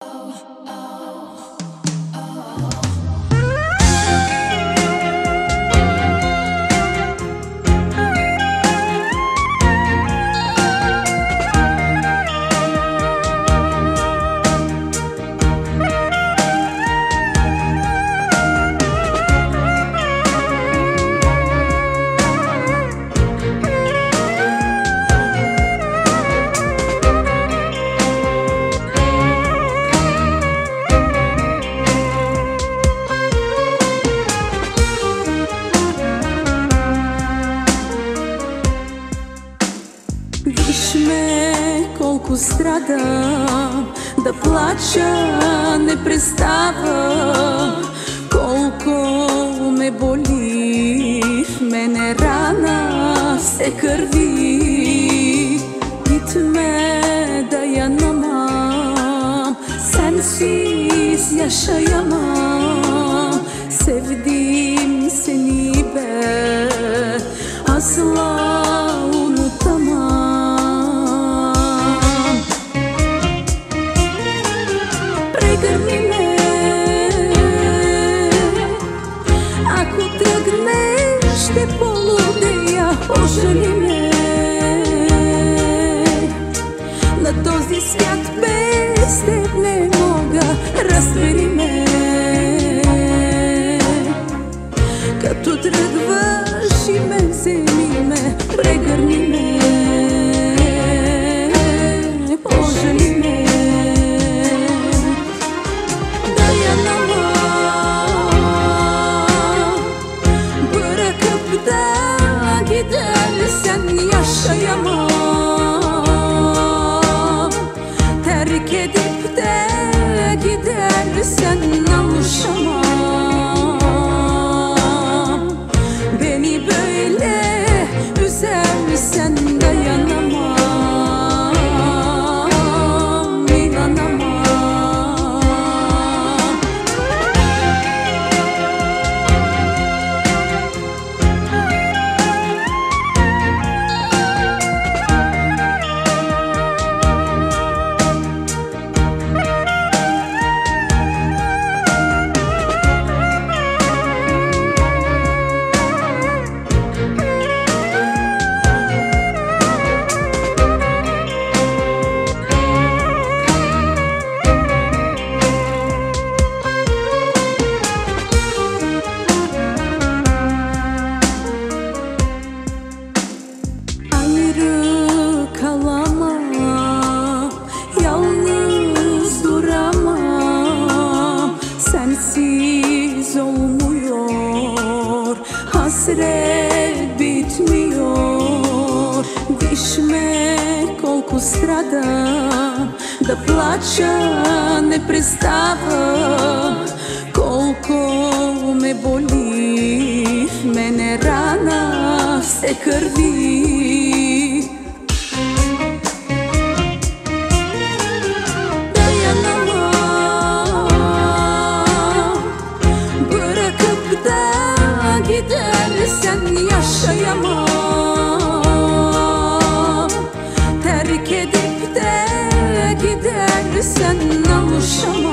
Виж ме колко страдам, да плача не преставам, колко ме боли, в мене rana се kърви. Gitme dayanamam, sensiz yaşayamam. Sevdim seni ben, asla прегърни ме, ако тръгнеш ще полудея, ожали ме. На този свят без теб не мога, разбери ме. Като тръгваш и ме вземи ме, прегърни ме, ожали ме. Gidersen yaşayamam, terk edip de gidersen alışamam. Beni böyle üzersen dayanamam, inanamam. Sensiz olmuyor, hasret bitmiyor. Виж ме колко страдам, да плача не преставам, колко ме боли, в мене rana се кърви. Gidersen yaşayamam, terk edip de gidersen alışamam.